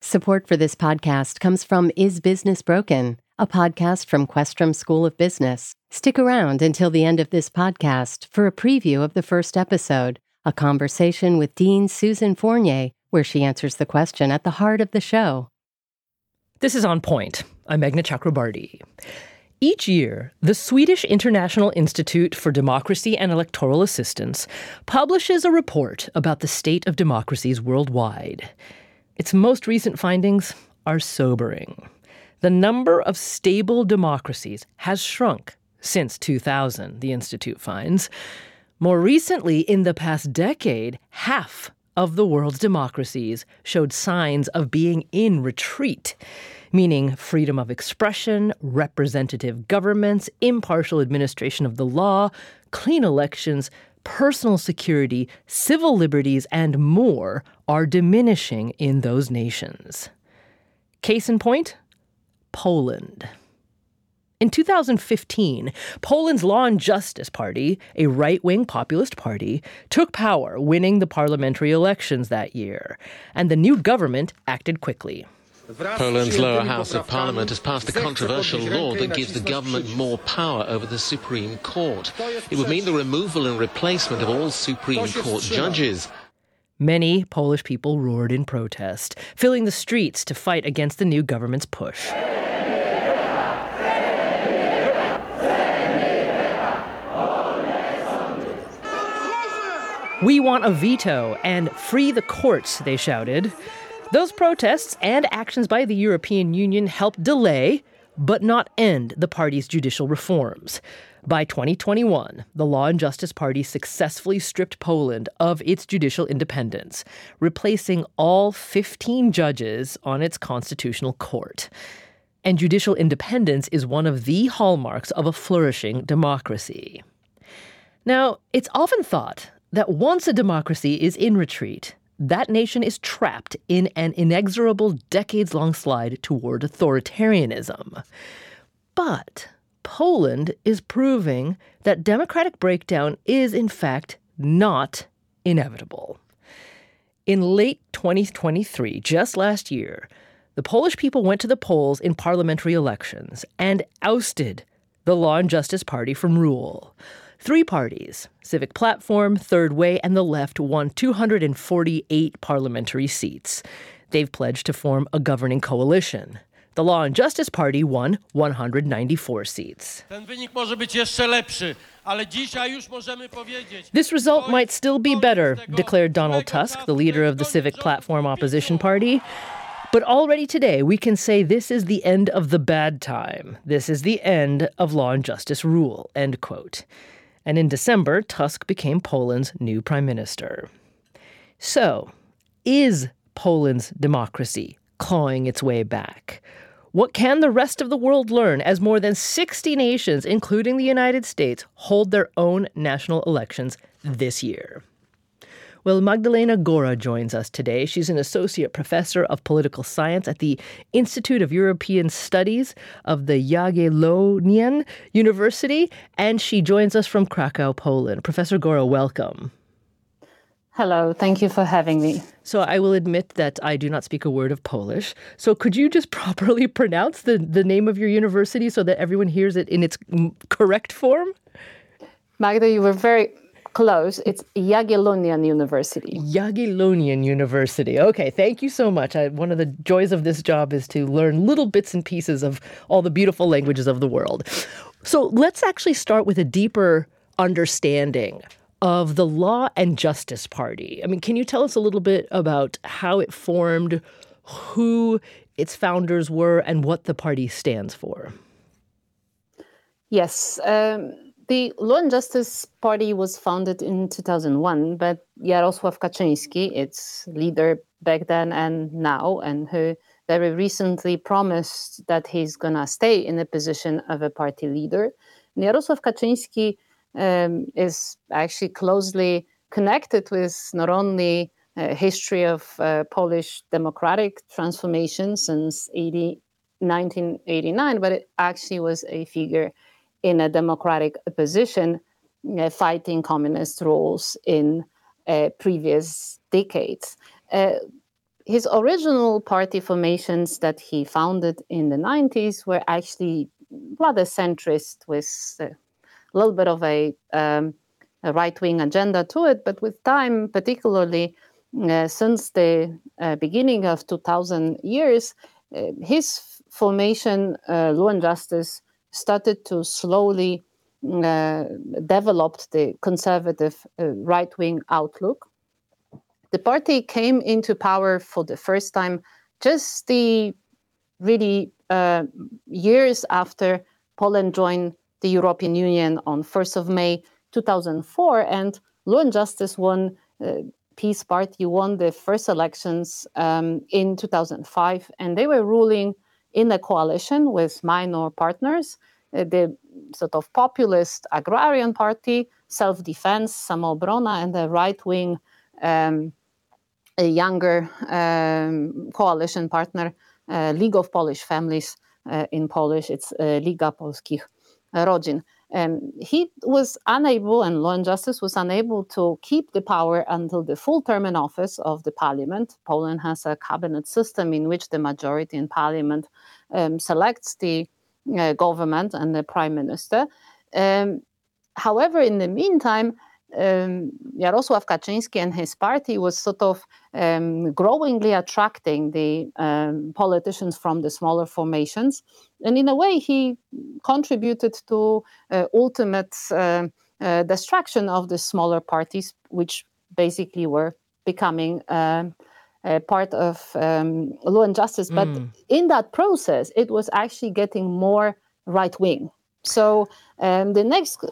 Support for this podcast comes from Is Business Broken, a podcast from Questrom School of Business. Stick around until the end of this podcast for a preview of the first episode, a conversation with Dean Susan Fournier, where she answers the question at the heart of the show. This is On Point. I'm Meghna Chakrabarty. Each year, the Swedish International Institute for Democracy and Electoral Assistance publishes a report about the state of democracies worldwide. Its most recent findings are sobering. The number of stable democracies has shrunk since 2000, the Institute finds. More recently, in the past decade, half of the world's democracies showed signs of being in retreat, meaning freedom of expression, representative governments, impartial administration of the law, clean elections, personal security, civil liberties, and more are diminishing in those nations. Case in point, Poland. In 2015, Poland's Law and Justice Party, a right-wing populist party, took power, winning the parliamentary elections that year, and the new government acted quickly. Poland's lower house of parliament has passed a controversial law that gives the government more power over the Supreme Court. It would mean the removal and replacement of all Supreme Court judges. Many Polish people roared in protest, filling the streets to fight against the new government's push. "We want a veto and free the courts," they shouted. Those protests and actions by the European Union helped delay, but not end, the party's judicial reforms. By 2021, the Law and Justice Party successfully stripped Poland of its judicial independence, replacing all 15 judges on its constitutional court. And judicial independence is one of the hallmarks of a flourishing democracy. Now, it's often thought that once a democracy is in retreat, that nation is trapped in an inexorable decades-long slide toward authoritarianism. But Poland is proving that democratic breakdown is, in fact, not inevitable. In late 2023, just last year, the Polish people went to the polls in parliamentary elections and ousted the Law and Justice Party from rule. Three parties, Civic Platform, Third Way, and the Left, won 248 parliamentary seats. They've pledged to form a governing coalition. The Law and Justice Party won 194 seats. This result might still be better, declared Donald Tusk, the leader of the Civic Platform opposition party. But already today, we can say this is the end of the bad time. This is the end of law and justice rule, end quote. And in December, Tusk became Poland's new prime minister. So, is Poland's democracy clawing its way back? What can the rest of the world learn as more than 60 nations, including the United States, hold their own national elections this year? Well, Magdalena Góra joins us today. She's an associate professor of political science at the Institute of European Studies of the Jagiellonian University, and she joins us from Krakow, Poland. Professor Góra, welcome. Hello, thank you for having me. So I will admit that I do not speak a word of Polish. So could you just properly pronounce the name of your university so that everyone hears it in its correct form? Magda, you were very close. It's Jagiellonian University. Jagiellonian University. Okay, thank you so much. One of the joys of this job is to learn little bits and pieces of all the beautiful languages of the world. So let's actually start with a deeper understanding of the Law and Justice Party. I mean, can you tell us a little bit about how it formed, who its founders were, and what the party stands for? Yes. The Law and Justice Party was founded in 2001, but Jarosław Kaczyński, its leader back then and now, and who very recently promised that he's going to stay in the position of a party leader. And Jarosław Kaczyński is actually closely connected with not only history of Polish democratic transformation since 1989, but it actually was a figure in a democratic opposition fighting communist rules in previous decades. his original party formations that he founded in the 90s were actually rather centrist, with a little bit of a right-wing agenda to it. But with time, particularly since the beginning of 2000 years, his formation, Law and Justice, started to slowly develop the conservative right-wing outlook. The party came into power for the first time just the really years after Poland joined the European Union on 1st of May 2004, and Law and Justice won, Peace Party won the first elections in 2005, and they were ruling in a coalition with minor partners, the sort of populist agrarian party, Self-Defense, Samoobrona, and the right-wing a younger coalition partner, League of Polish Families, in Polish, it's Liga Polskich Rodzin. He was unable, and Law and Justice was unable to keep the power until the full term in office of the parliament. Poland has a cabinet system in which the majority in parliament selects the government and the prime minister. However, in the meantime, Jarosław Kaczyński and his party was sort of growingly attracting the politicians from the smaller formations. And in a way, he contributed to ultimate destruction of the smaller parties, which basically were becoming part of Law and Justice. But in that process, it was actually getting more right-wing. So the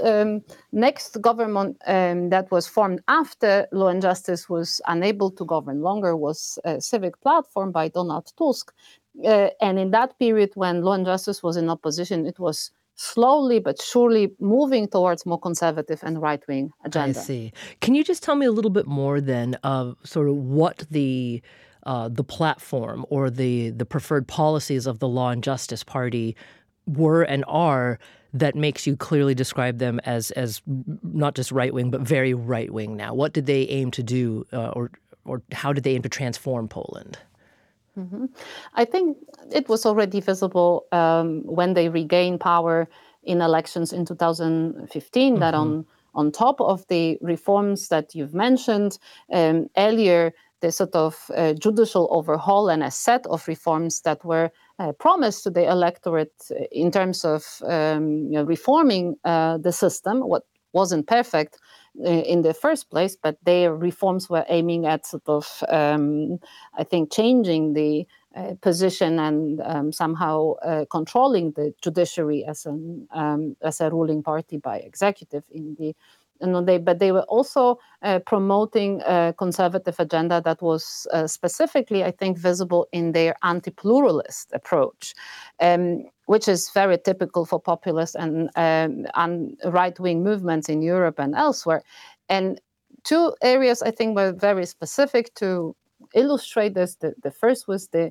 next government that was formed after Law and Justice was unable to govern longer was a Civic Platform by Donald Tusk. And in that period when Law and Justice was in opposition, it was slowly but surely moving towards more conservative and right-wing agenda. I see. Can you just tell me a little bit more then of sort of what the platform or the preferred policies of the Law and Justice Party were and are that makes you clearly describe them as not just right-wing, but very right-wing now? What did they aim to do, or how did they aim to transform Poland? Mm-hmm. I think it was already visible when they regained power in elections in 2015, that on top of the reforms that you've mentioned earlier, the sort of judicial overhaul and a set of reforms that were promised to the electorate in terms of reforming the system, what wasn't perfect in the first place, but their reforms were aiming at sort of, I think, changing the position and somehow controlling the judiciary as a ruling party by executive in the. But they were also promoting a conservative agenda that was specifically, I think, visible in their anti-pluralist approach, which is very typical for populist and right-wing movements in Europe and elsewhere. And two areas, I think, were very specific to illustrate this. The first was the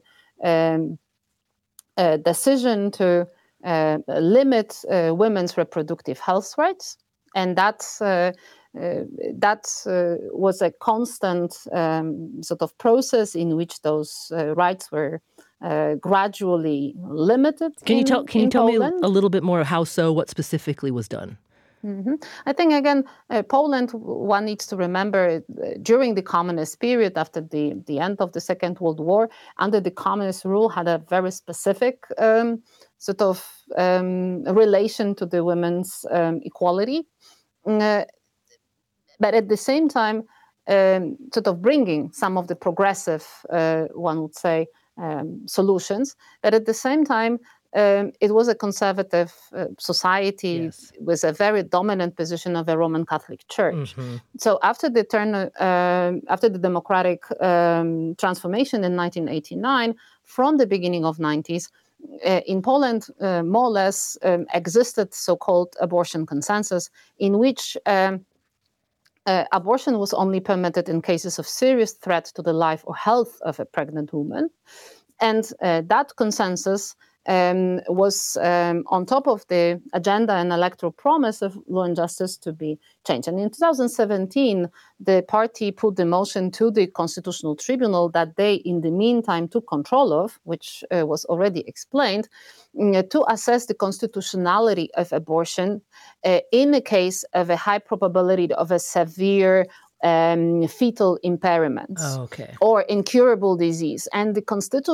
decision to limit women's reproductive health rights. And that was a constant sort of process in which those rights were gradually limited. Can you tell me a little bit more how so? What specifically was done? Mm-hmm. I think, again, Poland, one needs to remember, during the communist period, after the end of the Second World War, under the communist rule, had a very specific sort of relation to the women's equality. But at the same time, sort of bringing some of the progressive, one would say, solutions. But at the same time, it was a conservative society, yes, with a very dominant position of the Roman Catholic Church. Mm-hmm. So after the democratic transformation in 1989, from the beginning of 90s, in Poland, more or less existed so-called abortion consensus, in which abortion was only permitted in cases of serious threat to the life or health of a pregnant woman. And that consensus was on top of the agenda and electoral promise of Law and Justice to be changed. And in 2017, the party put the motion to the Constitutional Tribunal that they, in the meantime, took control of, which was already explained, to assess the constitutionality of abortion in the case of a high probability of a severe fetal impairment or incurable disease. And the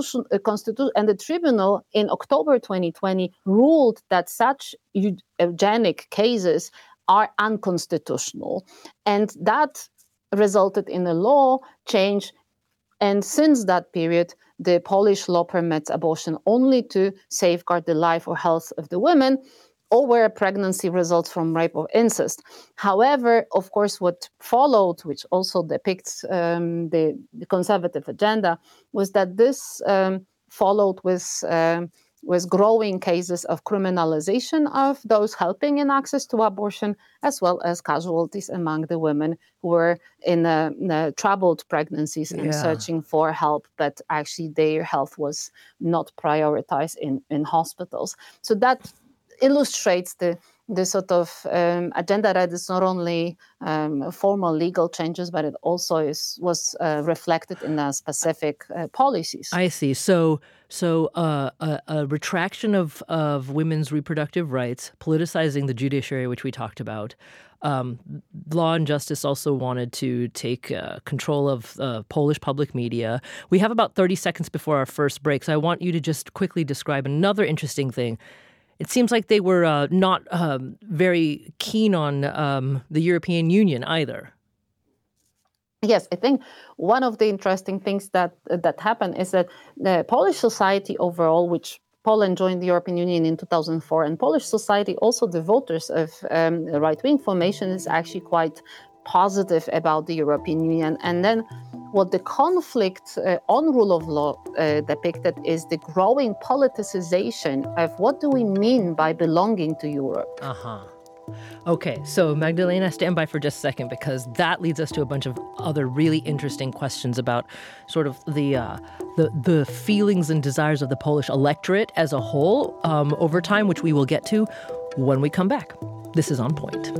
the tribunal in October 2020 ruled that such eugenic cases are unconstitutional. And that resulted in a law change. And since that period, the Polish law permits abortion only to safeguard the life or health of the women, or where a pregnancy results from rape or incest. However, of course, what followed, which also depicts the conservative agenda, was that this followed with growing cases of criminalization of those helping in access to abortion, as well as casualties among the women who were in troubled pregnancies and searching for help, but actually their health was not prioritized in hospitals. So that illustrates the sort of agenda that is not only formal legal changes, but it also was reflected in specific policies. I see. So a retraction of women's reproductive rights, politicizing the judiciary, which we talked about. Law and Justice also wanted to take control of Polish public media. We have about 30 seconds before our first break, so I want you to just quickly describe another interesting thing. It seems like they were not very keen on the European Union either. Yes, I think one of the interesting things that happened is that the Polish society overall, which Poland joined the European Union in 2004, and Polish society, also the voters of right-wing formation, is actually quite positive about the European Union. And then what the conflict on rule of law depicted is the growing politicization of what do we mean by belonging to Europe. Okay, so Magdalena, stand by for just a second, because that leads us to a bunch of other really interesting questions about sort of the feelings and desires of the Polish electorate as a whole over time, which we will get to when we come back. This is On Point.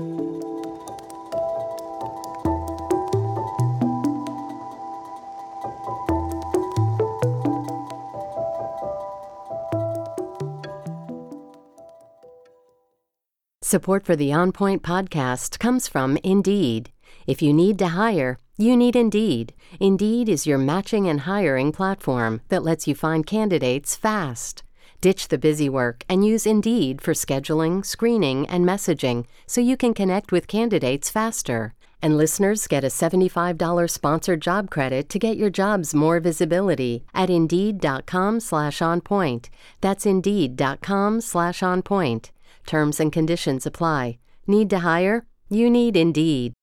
Support for the On Point podcast comes from Indeed. If you need to hire, you need Indeed. Indeed is your matching and hiring platform that lets you find candidates fast. Ditch the busy work and use Indeed for scheduling, screening, and messaging so you can connect with candidates faster. And listeners get a $75 sponsored job credit to get your jobs more visibility at Indeed.com/onpoint. That's Indeed.com/onpoint. Terms and conditions apply. Need to hire? You need Indeed.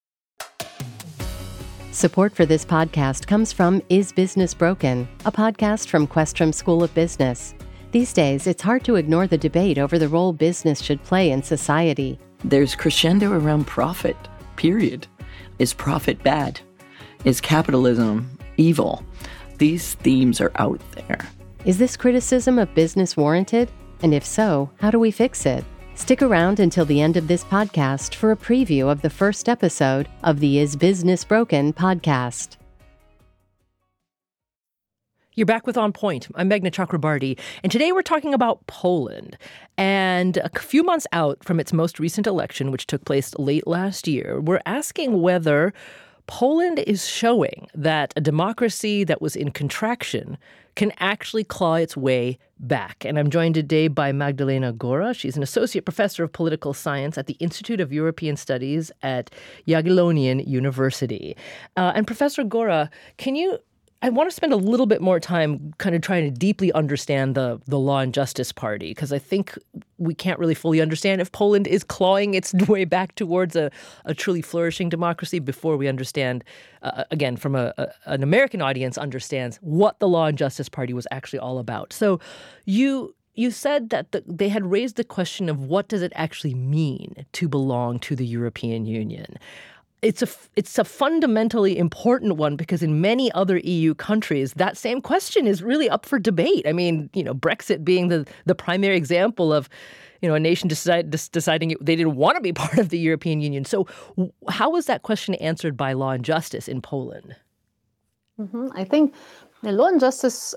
Support for this podcast comes from Is Business Broken?, a podcast from Questrom School of Business. These days, it's hard to ignore the debate over the role business should play in society. There's crescendo around profit, period. Is profit bad? Is capitalism evil? These themes are out there. Is this criticism of business warranted? And if so, how do we fix it? Stick around until the end of this podcast for a preview of the first episode of the Is Business Broken? Podcast. You're back with On Point. I'm Meghna Chakrabarty, and today we're talking about Poland. And a few months out from its most recent election, which took place late last year, we're asking whether Poland is showing that a democracy that was in contraction can actually claw its way back. And I'm joined today by Magdalena Góra. She's an associate professor of political science at the Institute of European Studies at Jagiellonian University. And Professor Góra, I want to spend a little bit more time kind of trying to deeply understand the Law and Justice Party, because I think we can't really fully understand if Poland is clawing its way back towards a truly flourishing democracy before we understand, again, from an American audience, understands what the Law and Justice Party was actually all about. So you said that they had raised the question of what does it actually mean to belong to the European Union. it's a fundamentally important one because in many other EU countries, that same question is really up for debate. I mean, Brexit being the primary example of, a nation deciding they didn't want to be part of the European Union. So how was that question answered by Law and Justice in Poland? I think the Law and Justice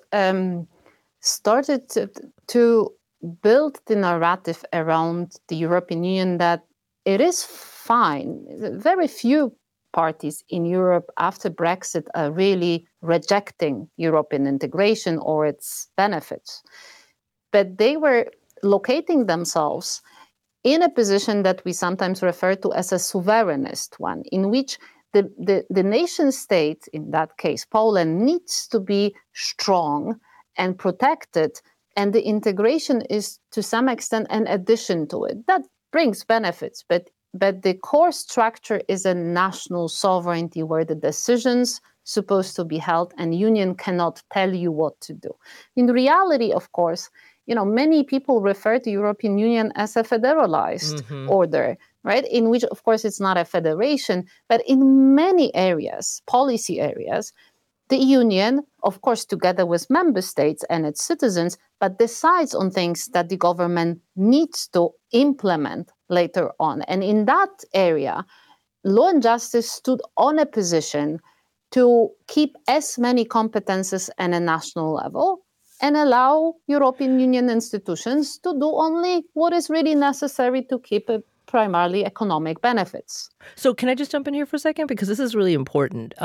started to build the narrative around the European Union that it is fine. Very few parties in Europe after Brexit are really rejecting European integration or its benefits. But they were locating themselves in a position that we sometimes refer to as a sovereignist one, in which the nation state, in that case, Poland, needs to be strong and protected, and the integration is to some extent an addition to it. That brings benefits, but the core structure is a national sovereignty where the decisions supposed to be held and union cannot tell you what to do. In reality, of course, many people refer to European Union as a federalized order, right? In which, of course, it's not a federation, but in many areas, policy areas, the union, of course, together with member states and its citizens, but decides on things that the government needs to implement later on. And in that area, Law and Justice stood on a position to keep as many competences at a national level and allow European Union institutions to do only what is really necessary to keep primarily economic benefits. So can I just jump in here for a second? Because this is really important.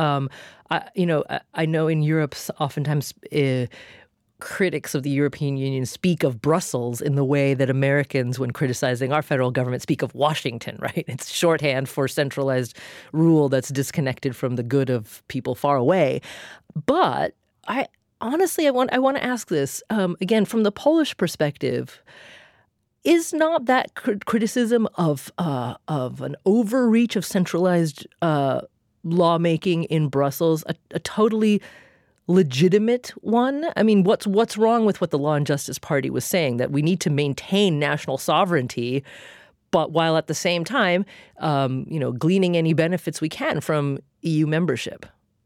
I know in Europe, oftentimes critics of the European Union speak of Brussels in the way that Americans, when criticizing our federal government, speak of Washington, right? It's shorthand for centralized rule that's disconnected from the good of people far away. But honestly, I want to ask this, again, from the Polish perspective. Is not that criticism of an overreach of centralized lawmaking in Brussels a totally legitimate one? I mean, what's wrong with what the Law and Justice Party was saying, that we need to maintain national sovereignty, but while at the same time, gleaning any benefits we can from EU membership?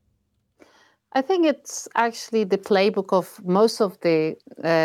I think it's actually the playbook of most of the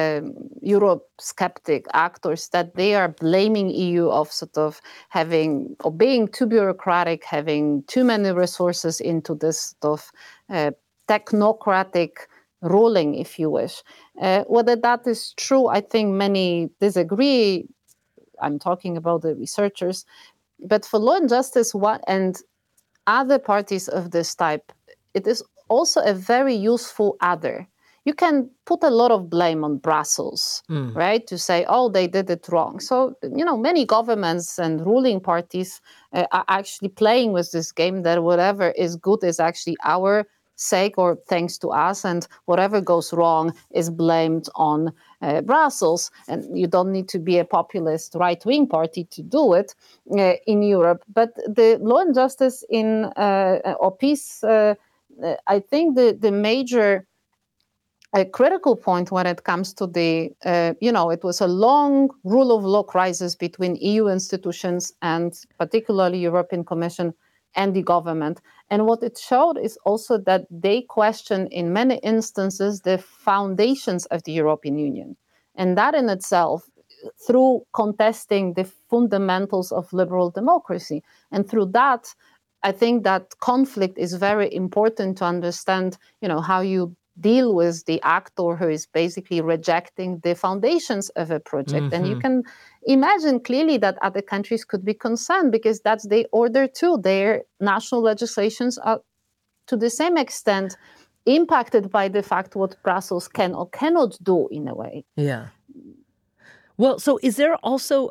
Eurosceptic actors, that they are blaming EU of sort of having or being too bureaucratic, having too many resources into this sort of technocratic ruling, if you wish. Whether that is true, I think many disagree. I'm talking about the researchers. But for Law and Justice and other parties of this type, it is also a very useful adder. You can put a lot of blame on Brussels, right? To say, they did it wrong. So, many governments and ruling parties are actually playing with this game that whatever is good is actually our sake or thanks to us, and whatever goes wrong is blamed on Brussels. And you don't need to be a populist right-wing party to do it in Europe. But the Law and Justice or peace, I think the major critical point when it comes to it was a long rule of law crisis between EU institutions and particularly European Commission and the government. And what it showed is also that they question in many instances the foundations of the European Union. And that in itself, through contesting the fundamentals of liberal democracy. And through that, I think that conflict is very important to understand, how you deal with the actor who is basically rejecting the foundations of a project. And you can imagine clearly that other countries could be concerned because that's their order too. Their national legislations are to the same extent impacted by the fact what Brussels can or cannot do in a way. Yeah. Well, so is there also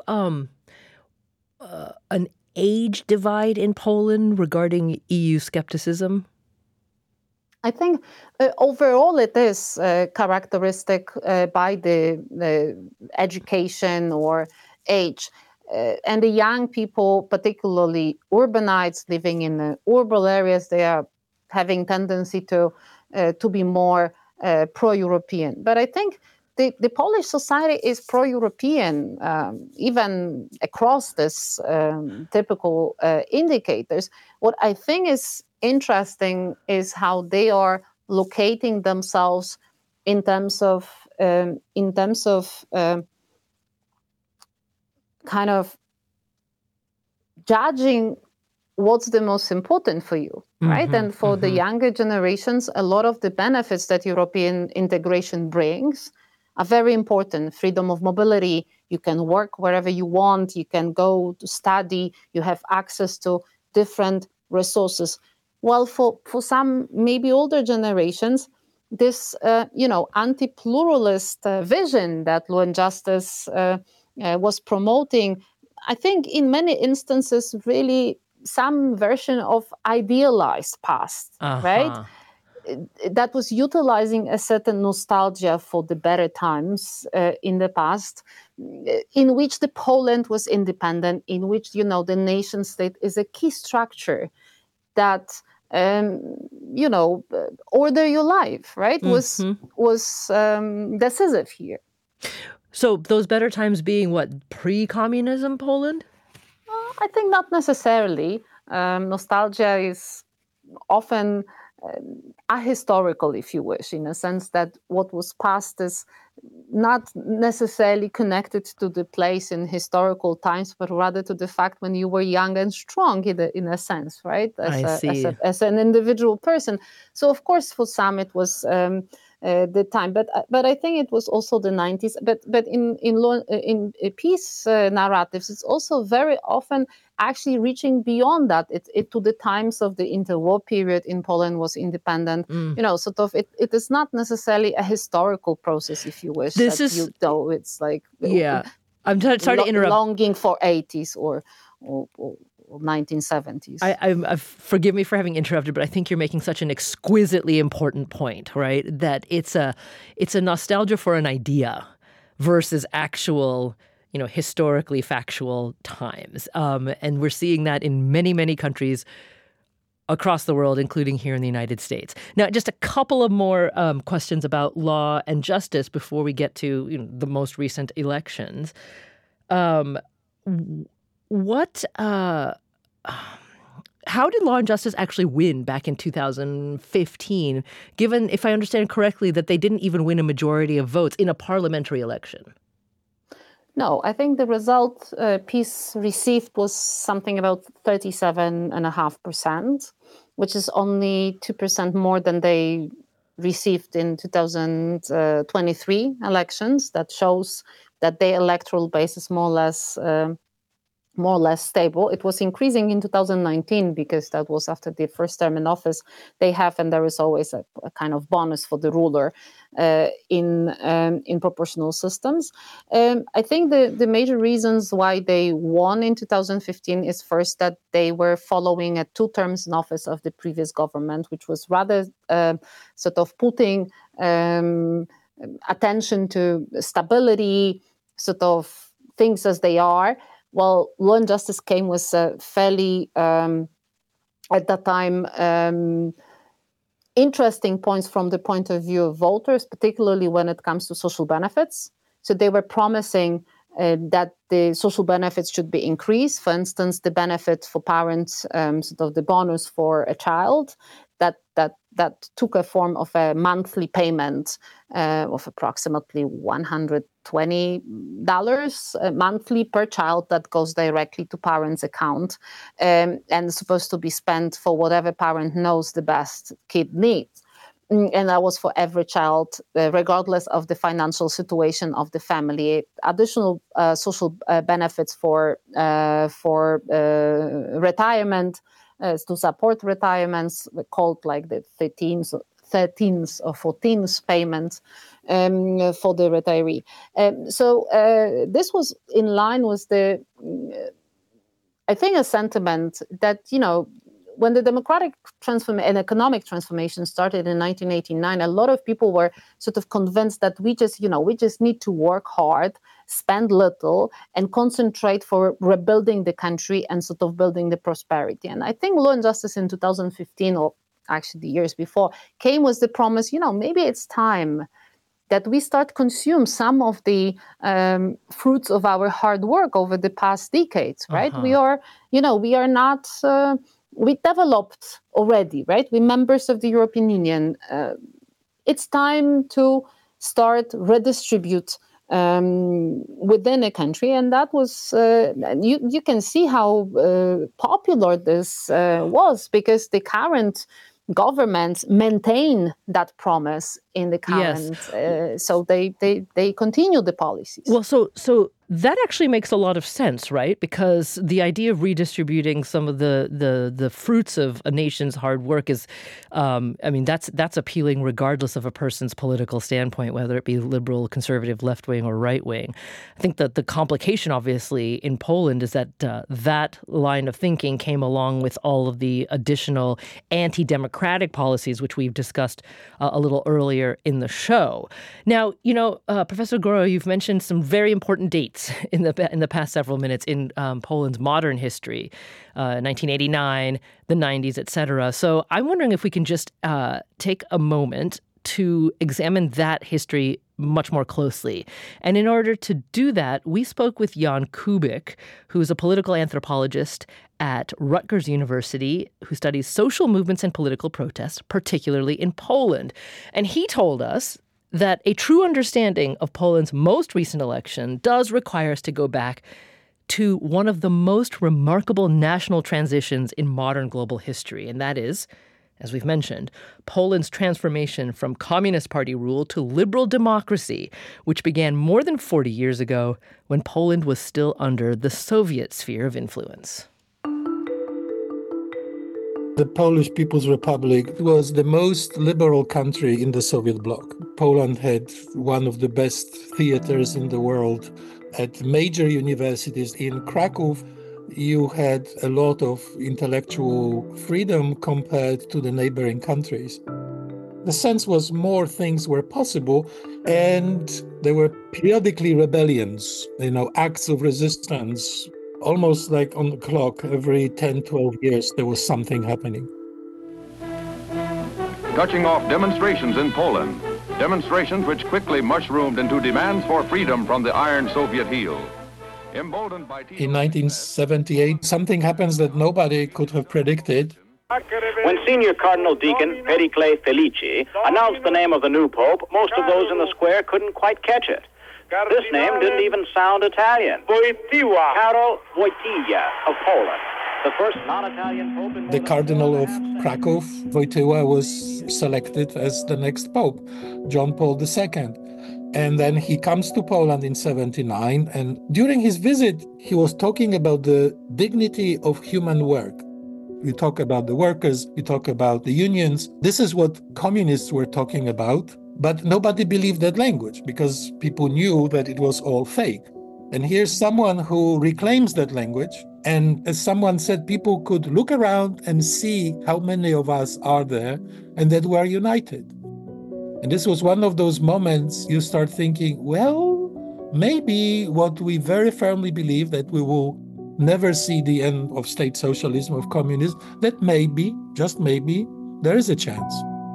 an age divide in Poland regarding EU skepticism? I think overall it is characteristic by the education or age. And the young people, particularly urbanites living in the urban areas, they are having tendency to be more pro-European. But I think the Polish society is pro-European, even across this typical indicators. What I think is interesting is how they are locating themselves in terms of kind of judging what's the most important for you, right? And for the younger generations, a lot of the benefits that European integration brings are very important. Freedom of mobility, you can work wherever you want, you can go to study, you have access to different resources. Well, for some maybe older generations, this anti-pluralist vision that Law and Justice was promoting, I think in many instances really some version of idealized past, right? That was utilizing a certain nostalgia for the better times in the past, in which the Poland was independent, in which, the nation state is a key structure that, order your life, right, was decisive here. So those better times being what, pre-communism Poland? I think not necessarily. Nostalgia is often ahistorical, if you wish, in a sense that what was past is not necessarily connected to the place in historical times, but rather to the fact when you were young and strong, in a sense, right? As an individual person. So, of course, for some it was the time, but I think it was also the 90s. But in peace narratives, it's also very often actually reaching beyond that. It to the times of the interwar period in Poland was independent. It is not necessarily a historical process, if you wish. It's like I'm sorry to interrupt. Longing for 80s or 1970s. I forgive me for having interrupted, but I think you're making such an exquisitely important point, right? That it's a nostalgia for an idea versus actual, historically factual times. And we're seeing that in many, many countries across the world, including here in the United States. Now, just a couple of more questions about law and justice before we get to the most recent elections. How did Law and Justice actually win back in 2015, given, if I understand correctly, that they didn't even win a majority of votes in a parliamentary election? No, I think the result PiS received was something about 37.5%, which is only 2% more than they received in 2023 elections. That shows that their electoral base is more or less stable. It was increasing in 2019 because that was after the first term in office they have, and there is always a kind of bonus for the ruler in proportional systems. I think the major reasons why they won in 2015 is first that they were following 2 terms in office of the previous government, which was rather sort of putting attention to stability, sort of things as they are. Well, Law and Justice came with fairly, at that time, interesting points from the point of view of voters, particularly when it comes to social benefits. So they were promising that the social benefits should be increased. For instance, the benefit for parents, sort of the bonus for a child, that took a form of a monthly payment of approximately $120 monthly per child that goes directly to parents' account and is supposed to be spent for whatever parent knows the best kid needs. And that was for every child, regardless of the financial situation of the family. Additional social benefits for retirement, to support retirements, called like the 13th or 14th payment for the retiree. So this was in line with the, I think, a sentiment that, when the democratic and economic transformation started in 1989, a lot of people were sort of convinced that we just need to work hard, spend little, and concentrate for rebuilding the country and sort of building the prosperity. And I think Law and Justice in 2015, or actually the years before, came with the promise, maybe it's time that we start consume some of the fruits of our hard work over the past decades, right? We are not, we developed already, right? We're members of the European Union. It's time to start redistribute within a country, and that was you can see how popular this was, because the current governments maintain that promise in the current, so they continue the policies. Well, so that actually makes a lot of sense, right? Because the idea of redistributing some of the fruits of a nation's hard work is, that's appealing regardless of a person's political standpoint, whether it be liberal, conservative, left wing, or right wing. I think that the complication, obviously, in Poland is that that line of thinking came along with all of the additional anti-democratic policies, which we've discussed a little earlier in the show. Now, Professor Goro, you've mentioned some very important dates in the past several minutes in Poland's modern history, 1989, the 90s, et cetera. So I'm wondering if we can just take a moment to examine that history much more closely. And in order to do that, we spoke with Jan Kubik, who is a political anthropologist at Rutgers University, who studies social movements and political protests, particularly in Poland. And he told us that a true understanding of Poland's most recent election does require us to go back to one of the most remarkable national transitions in modern global history, and that is, as we've mentioned, Poland's transformation from Communist Party rule to liberal democracy, which began more than 40 years ago when Poland was still under the Soviet sphere of influence. The Polish People's Republic was the most liberal country in the Soviet bloc. Poland had one of the best theaters in the world. At major universities in Krakow, you had a lot of intellectual freedom compared to the neighboring countries. The sense was more things were possible, and there were periodically rebellions, acts of resistance. Almost like on the clock, every 10, 12 years, there was something happening. Touching off demonstrations in Poland, demonstrations which quickly mushroomed into demands for freedom from the iron Soviet heel. Emboldened by in 1978, something happens that nobody could have predicted. When senior Cardinal Deacon Pericle Felici announced the name of the new pope, most of those in the square couldn't quite catch it. This name didn't even sound Italian. Karol Wojtyła of Poland, the first non-Italian pope in the Cardinal of Krakow, Wojtyła, was selected as the next pope, John Paul II. And then he comes to Poland in 1979, and during his visit, he was talking about the dignity of human work. You talk about the workers, you talk about the unions. This is what communists were talking about. But nobody believed that language because people knew that it was all fake. And here's someone who reclaims that language. And as someone said, people could look around and see how many of us are there and that we are united. And this was one of those moments you start thinking, well, maybe what we very firmly believe, that we will never see the end of state socialism, of communism, that maybe, just maybe, there is a chance.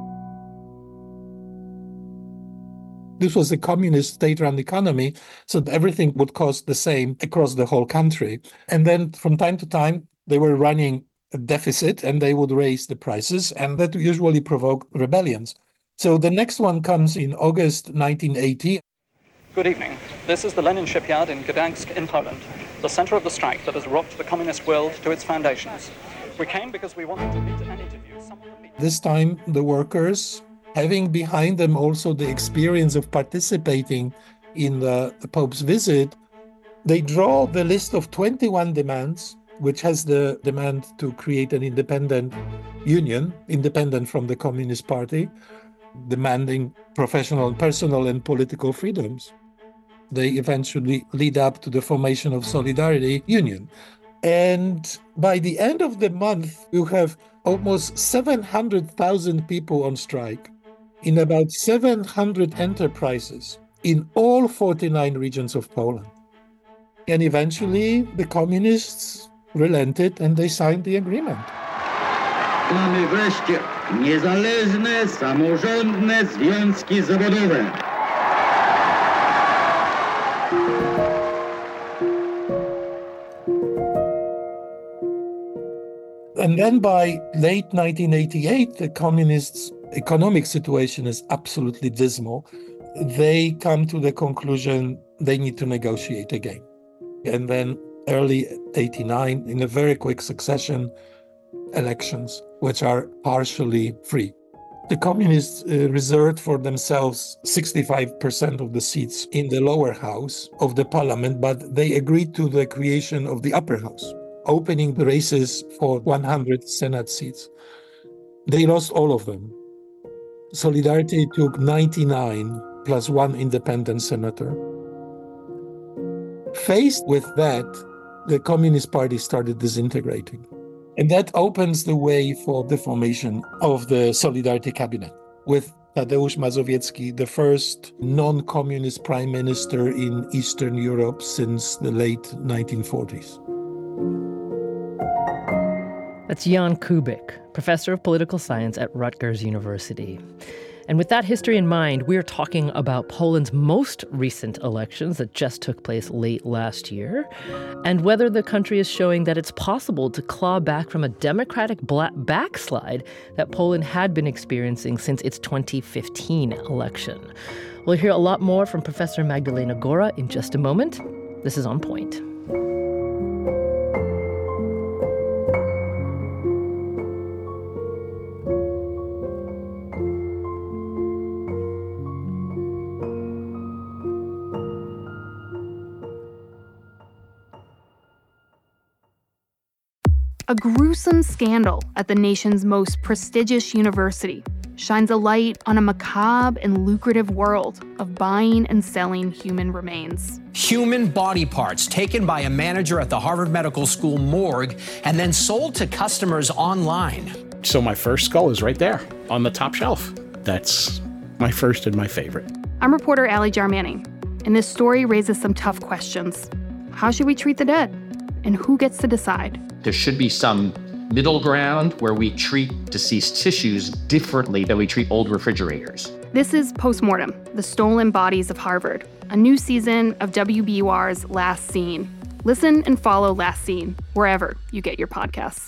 This was a communist state-run economy, so everything would cost the same across the whole country. And then from time to time, they were running a deficit and they would raise the prices, and that usually provoked rebellions. So the next one comes in August 1980. Good evening. This is the Lenin shipyard in Gdansk in Poland, the center of the strike that has rocked the communist world to its foundations. We came because we wanted to meet and interview some of the people. This time, the workers, having behind them also the experience of participating in the Pope's visit, they draw the list of 21 demands, which has the demand to create an independent union, independent from the Communist Party, demanding professional, personal, and political freedoms. They eventually lead up to the formation of Solidarity Union. And by the end of the month, you have almost 700,000 people on strike in about 700 enterprises in all 49 regions of Poland. And eventually the communists relented and they signed the agreement. Mamy wreszcie niezależne, samorządne związki zawodowe. And then by late 1988, the communists' economic situation is absolutely dismal. They come to the conclusion they need to negotiate again. And then early 89, in a very quick succession, elections, which are partially free. The communists reserved for themselves 65% of the seats in the lower house of the parliament, but they agreed to the creation of the upper house, opening the races for 100 Senate seats. They lost all of them. Solidarity took 99 plus one independent senator. Faced with that, the Communist Party started disintegrating. And that opens the way for the formation of the Solidarity Cabinet, with Tadeusz Mazowiecki, the first non-communist prime minister in Eastern Europe since the late 1940s. That's Jan Kubik, professor of political science at Rutgers University. And with that history in mind, we're talking about Poland's most recent elections that just took place late last year, and whether the country is showing that it's possible to claw back from a democratic backslide that Poland had been experiencing since its 2015 election. We'll hear a lot more from Professor Magdalena Gora in just a moment. This is On Point. A gruesome scandal at the nation's most prestigious university shines a light on a macabre and lucrative world of buying and selling human remains. Human body parts taken by a manager at the Harvard Medical School morgue and then sold to customers online. So my first skull is right there on the top shelf. That's my first and my favorite. I'm reporter Ali Jarmani, and this story raises some tough questions. How should we treat the dead? And who gets to decide? There should be some middle ground where we treat deceased tissues differently than we treat old refrigerators. This is Postmortem, The Stolen Bodies of Harvard, a new season of WBUR's Last Scene. Listen and follow Last Scene wherever you get your podcasts.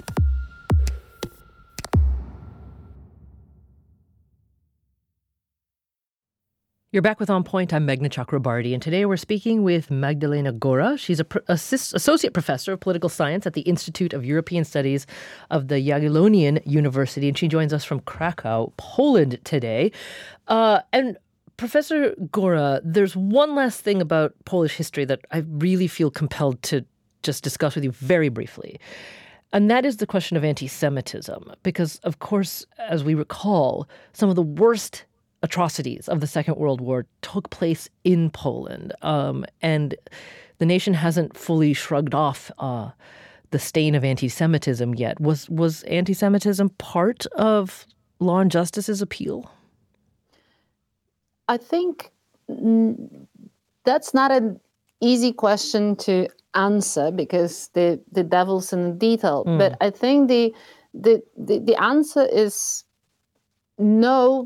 You're back with On Point. I'm Meghna Chakrabarty, and today we're speaking with Magdalena Gora. She's an associate professor of political science at the Institute of European Studies of the Jagiellonian University, and she joins us from Krakow, Poland today. And Professor Gora, there's one last thing about Polish history that I really feel compelled to just discuss with you very briefly. And that is the question of anti-Semitism, because, of course, as we recall, some of the worst atrocities of the Second World War took place in Poland. And the nation hasn't fully shrugged off the stain of anti-Semitism yet. Was anti-Semitism part of Law and Justice's appeal? I think that's not an easy question to answer because the devil's in the detail. But I think the answer is no.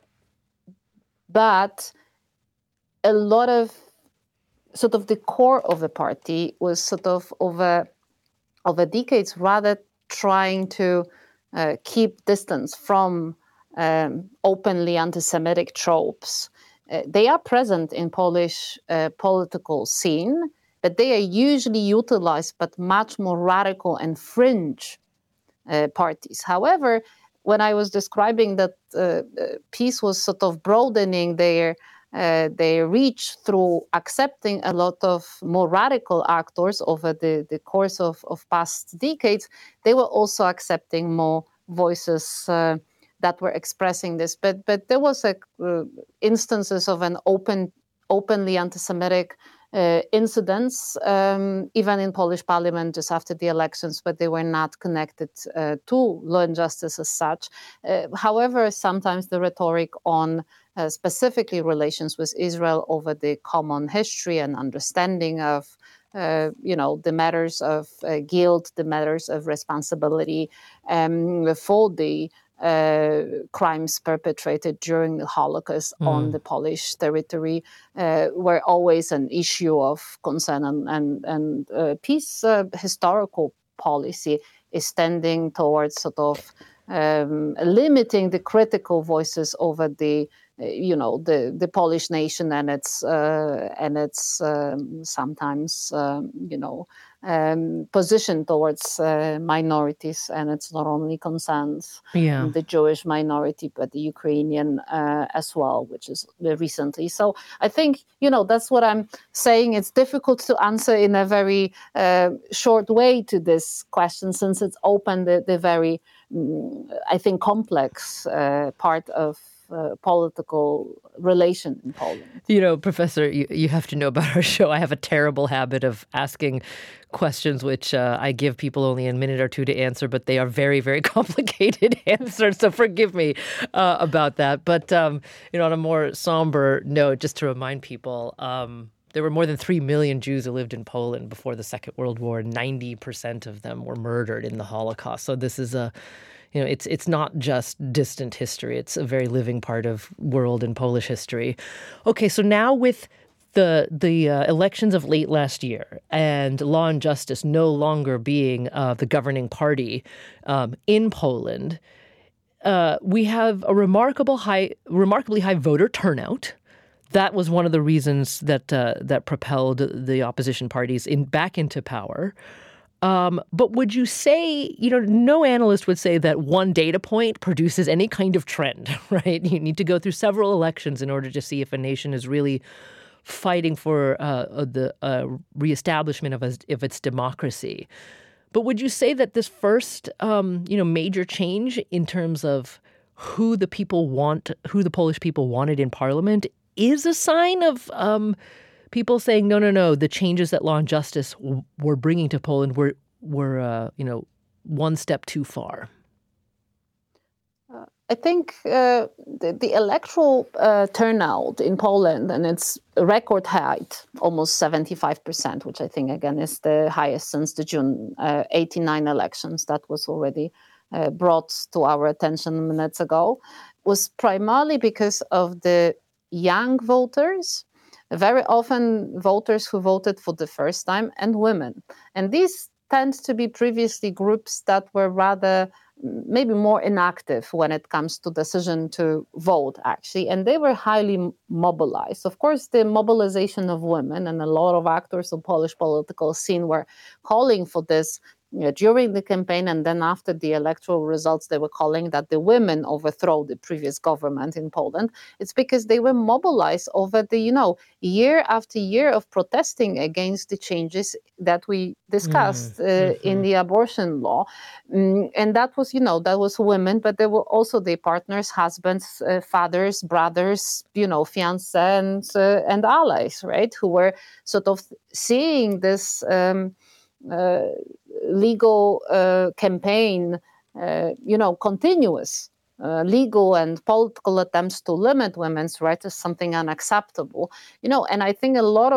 But a lot of sort of the core of the party was sort of over decades rather trying to keep distance from openly anti-Semitic tropes. They are present in Polish political scene, but they are usually utilized by much more radical and fringe parties. However, when I was describing that PiS was sort of broadening their reach through accepting a lot of more radical actors over the course of past decades, they were also accepting more voices that were expressing this. But there was instances of an openly anti-Semitic incidents, even in Polish parliament just after the elections, but they were not connected to Law and Justice as such. However, sometimes the rhetoric on specifically relations with Israel over the common history and understanding of the matters of guilt, the matters of responsibility for the crimes perpetrated during the Holocaust on the Polish territory were always an issue of concern, and PiS historical policy is tending towards sort of limiting the critical voices over the Polish nation and its sometimes position towards minorities, and it's not only concerns the Jewish minority but the Ukrainian as well, which is recently. So I think that's what I'm saying. It's difficult to answer in a very short way to this question, since it's opened the very I think complex part of political relation in Poland. Professor, you have to know about our show. I have a terrible habit of asking questions which I give people only a minute or two to answer, but they are very, very complicated answers. So forgive me about that. But, on a more somber note, just to remind people, there were more than 3 million Jews who lived in Poland before the Second World War. 90% of them were murdered in the Holocaust. So this is it's not just distant history. It's a very living part of world and Polish history. Okay, so now with the elections of late last year and Law and Justice no longer being the governing party in Poland, we have a remarkably high voter turnout. That was one of the reasons that propelled the opposition parties back into power. But would you say, no analyst would say that one data point produces any kind of trend, right? You need to go through several elections in order to see if a nation is really fighting for the reestablishment of its democracy. But would you say that this first, major change in terms of who the Polish people wanted in parliament is a sign of people saying, no, the changes that Law and Justice were bringing to Poland were one step too far? I think the electoral turnout in Poland, and it's a record height, almost 75%, which I think, again, is the highest since the June 89 elections that was already brought to our attention minutes ago, was primarily because of the young voters, very often voters who voted for the first time, and women. And these tend to be previously groups that were rather maybe more inactive when it comes to decision to vote, actually, and they were highly mobilized. Of course, the mobilization of women, and a lot of actors of Polish political scene were calling for this during the campaign, and then after the electoral results, they were calling that the women overthrow the previous government in Poland. It's because they were mobilized over the, year after year of protesting against the changes that we discussed in the abortion law. And that was women, but there were also their partners, husbands, fathers, brothers, fiancés and allies, right, who were sort of seeing this legal campaign, continuous legal and political attempts to limit women's rights is something unacceptable. And I think a lot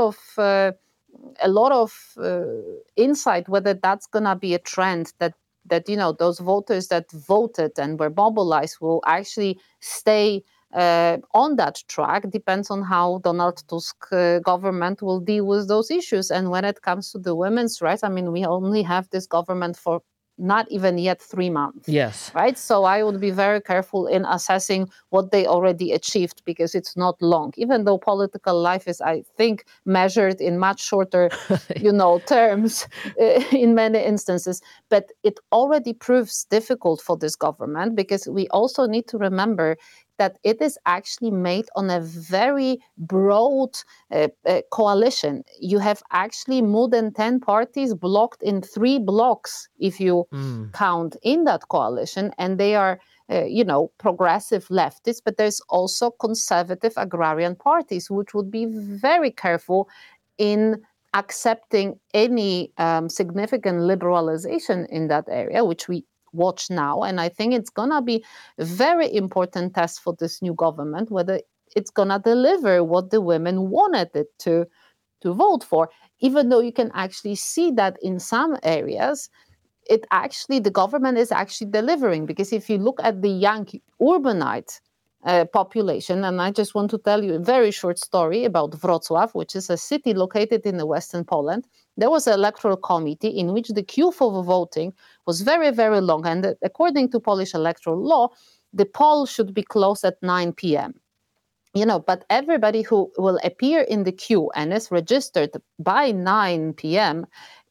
of insight whether that's gonna be a trend that those voters that voted and were mobilized will actually stay on that track depends on how Donald Tusk government will deal with those issues. And when it comes to the women's rights, we only have this government for not even yet 3 months. Yes. Right? So I would be very careful in assessing what they already achieved, because it's not long, even though political life is, I think, measured in much shorter, terms in many instances. But it already proves difficult for this government, because we also need to remember that it is actually made on a very broad coalition. You have actually more than 10 parties blocked in 3 blocks, if you count in that coalition, and they are progressive leftists, but there's also conservative agrarian parties, which would be very careful in accepting any significant liberalization in that area, which we watch now. And I think it's going to be a very important test for this new government, whether it's going to deliver what the women wanted it to vote for, even though you can actually see that in some areas, the government is actually delivering. Because if you look at the young urbanite population. And I just want to tell you a very short story about Wrocław, which is a city located in the western Poland. There was an electoral committee in which the queue for voting was very, very long. And according to Polish electoral law, the poll should be closed at 9 p.m. But everybody who will appear in the queue and is registered by 9 p.m.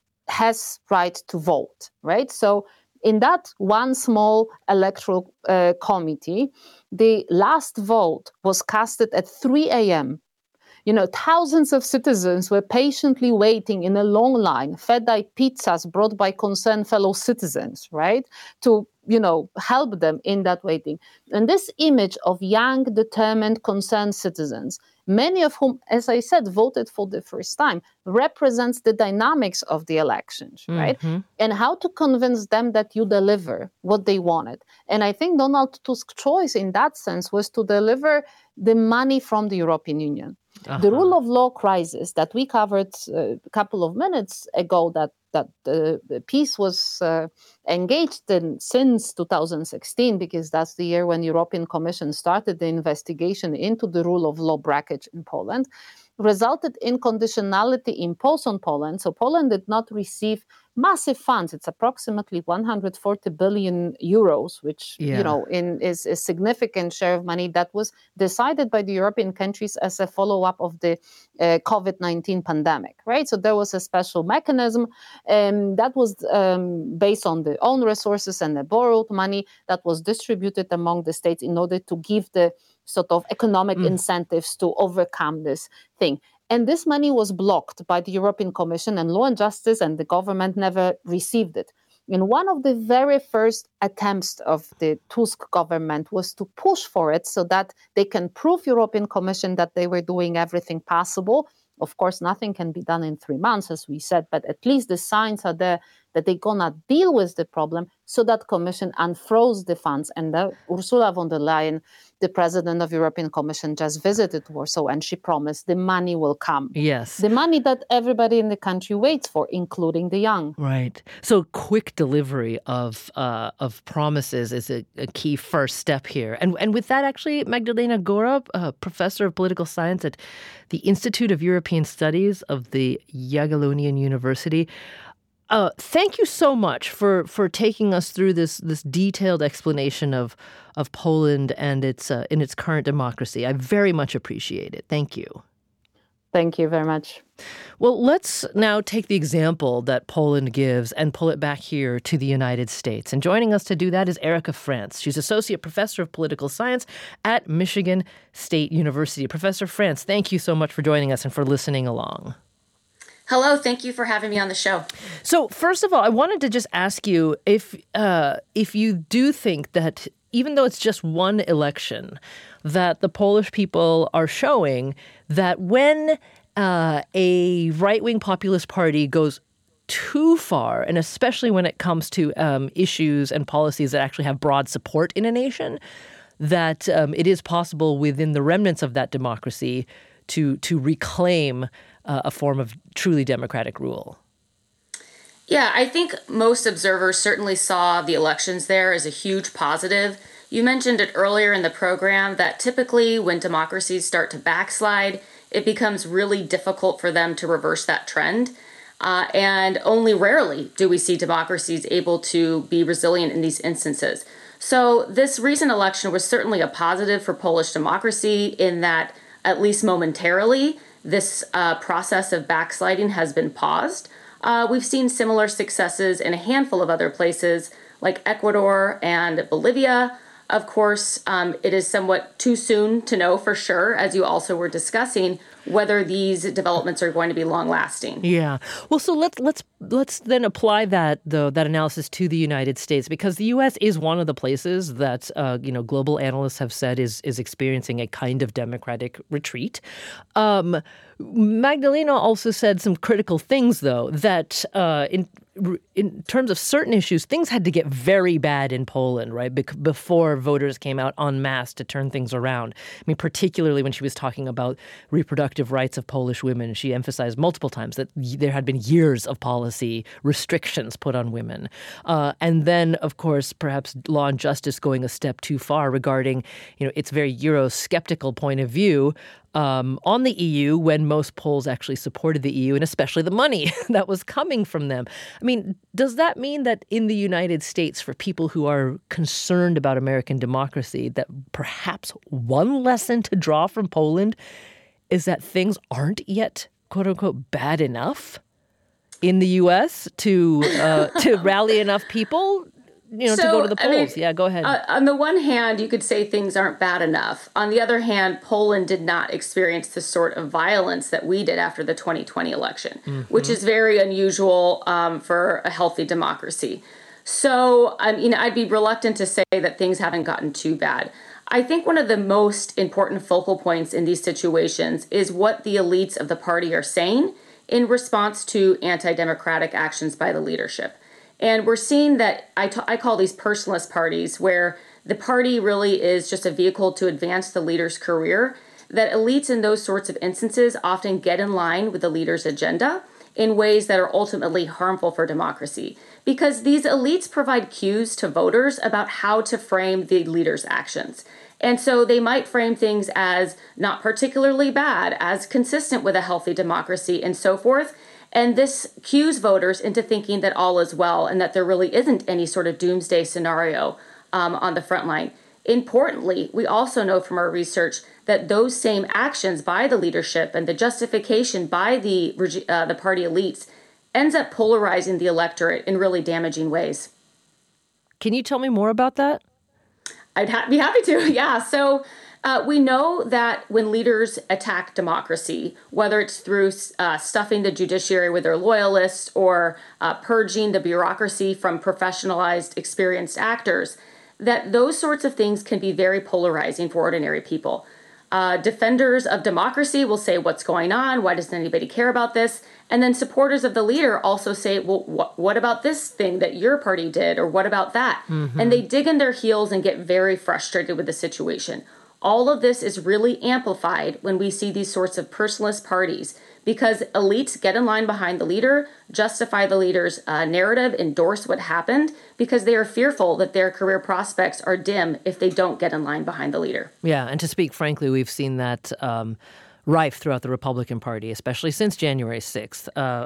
has right to vote, right? So in that one small electoral committee, the last vote was casted at 3 a.m. Thousands of citizens were patiently waiting in a long line, fed by pizzas brought by concerned fellow citizens, right? To, help them in that waiting. And this image of young, determined, concerned citizens, many of whom, as I said, voted for the first time, represents the dynamics of the elections, right? Mm-hmm. And how to convince them that you deliver what they wanted. And I think Donald Tusk's choice in that sense was to deliver the money from the European Union. Uh-huh. The rule of law crisis that we covered a couple of minutes ago, that the peace was engaged in since 2016, because that's the year when European Commission started the investigation into the rule of law breakage in Poland, resulted in conditionality imposed on Poland. So Poland did not receive massive funds. It's approximately 140 billion euros, which is a significant share of money that was decided by the European countries as a follow-up of the COVID-19 pandemic, right? So there was a special mechanism that was based on the own resources and the borrowed money that was distributed among the states in order to give the sort of economic incentives to overcome this thing. And this money was blocked by the European Commission, and Law and Justice and the government never received it. And one of the very first attempts of the Tusk government was to push for it so that they can prove European Commission that they were doing everything possible. Of course, nothing can be done in 3 months, as we said, but at least the signs are there that they're going to deal with the problem, so that Commission unfroze the funds. And Ursula von der Leyen, the president of European Commission, just visited Warsaw, and she promised the money will come. Yes. The money that everybody in the country waits for, including the young. Right. So quick delivery of promises is a key first step here. And with that, actually, Magdalena Gorob, professor of political science at the Institute of European Studies of the Jagiellonian University, thank you so much for taking us through this detailed explanation of Poland and its in its current democracy. I very much appreciate it. Thank you. Thank you very much. Well, let's now take the example that Poland gives and pull it back here to the United States. And joining us to do that is Erica France. She's Associate Professor of Political Science at Michigan State University. Professor France, thank you so much for joining us and for listening along. Hello, thank you for having me on the show. So first of all, I wanted to just ask you if you do think that even though it's just one election, that the Polish people are showing that when a right-wing populist party goes too far, and especially when it comes to issues and policies that actually have broad support in a nation, that it is possible within the remnants of that democracy to reclaim a form of truly democratic rule. Yeah, I think most observers certainly saw the elections there as a huge positive. You mentioned it earlier in the program that typically when democracies start to backslide, it becomes really difficult for them to reverse that trend. And only rarely do we see democracies able to be resilient in these instances. So this recent election was certainly a positive for Polish democracy in that, at least momentarily, this process of backsliding has been paused. We've seen similar successes in a handful of other places like Ecuador and Bolivia. Of course, it is somewhat too soon to know for sure, as you also were discussing, whether these developments are going to be long-lasting. Yeah. Well, so let's then apply that analysis to the United States, because the U.S. is one of the places that global analysts have said is experiencing a kind of democratic retreat. Magdalena also said some critical things, though, that in terms of certain issues, things had to get very bad in Poland, right, before voters came out en masse to turn things around. I mean, particularly when she was talking about reproductive rights of Polish women, she emphasized multiple times that there had been years of policy restrictions put on women. And then, of course, perhaps Law and Justice going a step too far regarding, its very Eurosceptical point of view on the EU when most polls actually supported the EU, and especially the money that was coming from them. I mean, does that mean that in the United States, for people who are concerned about American democracy, that perhaps one lesson to draw from Poland is that things aren't yet, quote unquote, bad enough in the U.S. to rally enough people? To go to the polls. Yeah, go ahead. On the one hand, you could say things aren't bad enough. On the other hand, Poland did not experience the sort of violence that we did after the 2020 election, which is very unusual for a healthy democracy. So, I'd be reluctant to say that things haven't gotten too bad. I think one of the most important focal points in these situations is what the elites of the party are saying in response to anti-democratic actions by the leadership. And we're seeing that I call these personalist parties, where the party really is just a vehicle to advance the leader's career, that elites in those sorts of instances often get in line with the leader's agenda in ways that are ultimately harmful for democracy. Because these elites provide cues to voters about how to frame the leader's actions. And so they might frame things as not particularly bad, as consistent with a healthy democracy, and so forth. And this cues voters into thinking that all is well and that there really isn't any sort of doomsday scenario on the front line. Importantly, we also know from our research that those same actions by the leadership and the justification by the party elites ends up polarizing the electorate in really damaging ways. Can you tell me more about that? I'd be happy to. Yeah. So we know that when leaders attack democracy, whether it's through stuffing the judiciary with their loyalists or purging the bureaucracy from professionalized, experienced actors, that those sorts of things can be very polarizing for ordinary people. Defenders of democracy will say, what's going on? Why doesn't anybody care about this? And then supporters of the leader also say, well, what about this thing that your party did? Or what about that? And they dig in their heels and get very frustrated with the situation. All of this is really amplified when we see these sorts of personalist parties, because elites get in line behind the leader, justify the leader's narrative, endorse what happened, because they are fearful that their career prospects are dim if they don't get in line behind the leader. Yeah, and to speak frankly, we've seen that rife throughout the Republican Party, especially since January 6th.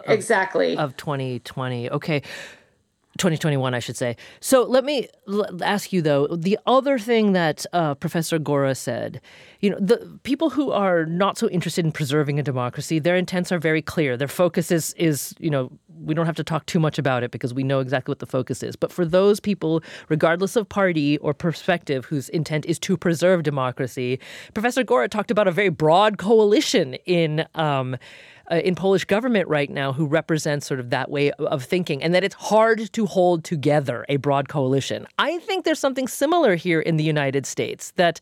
Of 2020. Okay. 2021, I should say. So let me ask you, though, the other thing that Professor Gora said, the people who are not so interested in preserving a democracy, their intents are very clear. Their focus is we don't have to talk too much about it because we know exactly what the focus is. But for those people, regardless of party or perspective, whose intent is to preserve democracy, Professor Gora talked about a very broad coalition in Polish government right now who represents sort of that way of thinking, and that it's hard to hold together a broad coalition. I think there's something similar here in the United States that,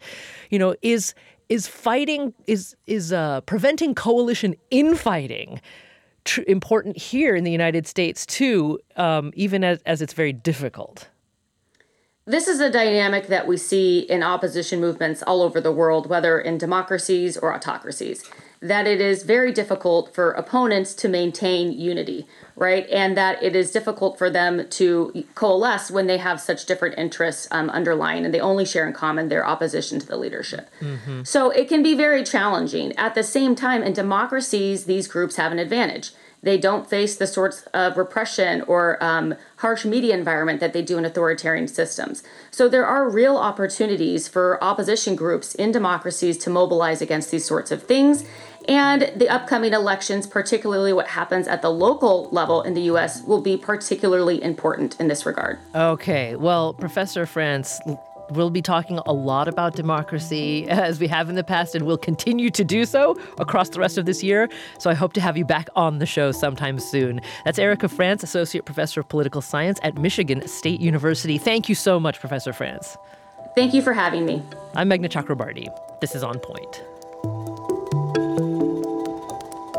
is preventing coalition infighting important here in the United States too, even as it's very difficult. This is a dynamic that we see in opposition movements all over the world, whether in democracies or autocracies, that it is very difficult for opponents to maintain unity, right? And that it is difficult for them to coalesce when they have such different interests underlying, and they only share in common their opposition to the leadership. So it can be very challenging. At the same time, in democracies, these groups have an advantage. They don't face the sorts of repression or harsh media environment that they do in authoritarian systems. So there are real opportunities for opposition groups in democracies to mobilize against these sorts of things. And the upcoming elections, particularly what happens at the local level in the U.S., will be particularly important in this regard. Okay. Well, Professor France, we'll be talking a lot about democracy as we have in the past, and we'll continue to do so across the rest of this year. So I hope to have you back on the show sometime soon. That's Erica France, Associate Professor of Political Science at Michigan State University. Thank you so much, Professor France. Thank you for having me. I'm Meghna Chakrabarty. This is On Point.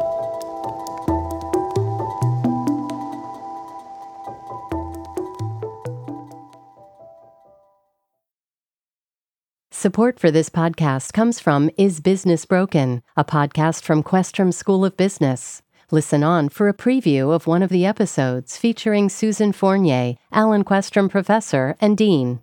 Support for this podcast comes from Is Business Broken, a podcast from Questrom School of Business. Listen on for a preview of one of the episodes featuring Susan Fournier, Alan Questrom Professor and Dean.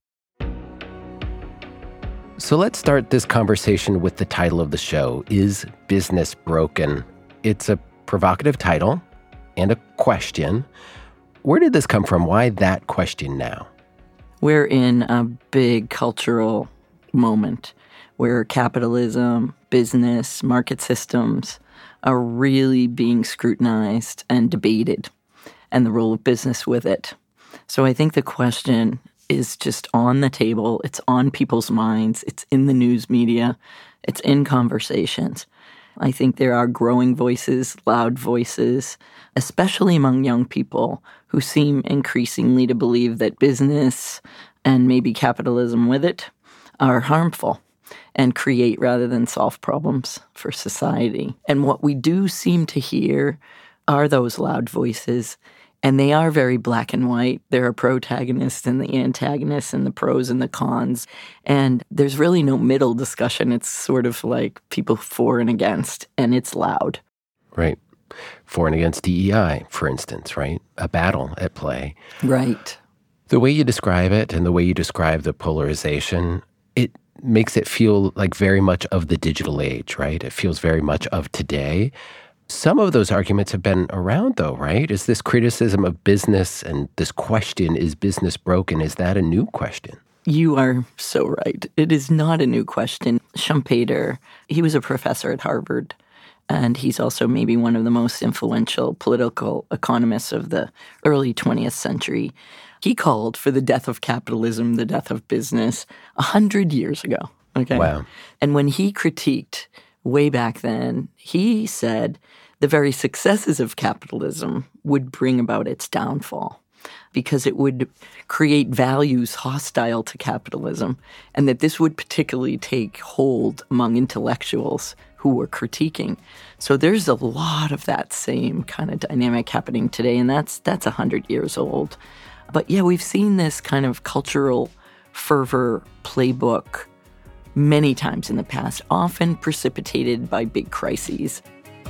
So let's start this conversation with the title of the show, Is Business Broken? It's a provocative title and a question. Where did this come from? Why that question now? We're in a big cultural moment where capitalism, business, market systems are really being scrutinized and debated, and the role of business with it. So I think the question is just on the table. It's on people's minds. It's in the news media. It's in conversations. I think there are growing voices, loud voices, especially among young people who seem increasingly to believe that business and maybe capitalism with it are harmful and create rather than solve problems for society. And what we do seem to hear are those loud voices, and they are very black and white. There are protagonists and the antagonists and the pros and the cons, and there's really no middle discussion. It's sort of like people for and against, and it's loud. Right. For and against DEI, for instance, right? A battle at play. Right. The way you describe it and the way you describe the polarization, it makes it feel like very much of the digital age, right? It feels very much of today. Some of those arguments have been around, though, right? Is this criticism of business and this question, is business broken, is that a new question? You are so right. It is not a new question. Schumpeter, he was a professor at Harvard, and he's also maybe one of the most influential political economists of the early 20th century. He called for the death of capitalism, the death of business, 100 years ago. Okay. Wow. And when he critiqued way back then, he said the very successes of capitalism would bring about its downfall because it would create values hostile to capitalism, and that this would particularly take hold among intellectuals who were critiquing. So there's a lot of that same kind of dynamic happening today, and that's 100 years old. But yeah, we've seen this kind of cultural fervor playbook many times in the past, often precipitated by big crises.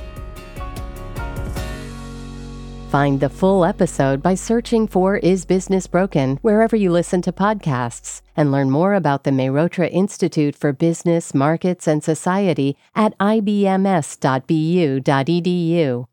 Find the full episode by searching for Is Business Broken wherever you listen to podcasts, and learn more about the Mehrotra Institute for Business, Markets, and Society at ibms.bu.edu.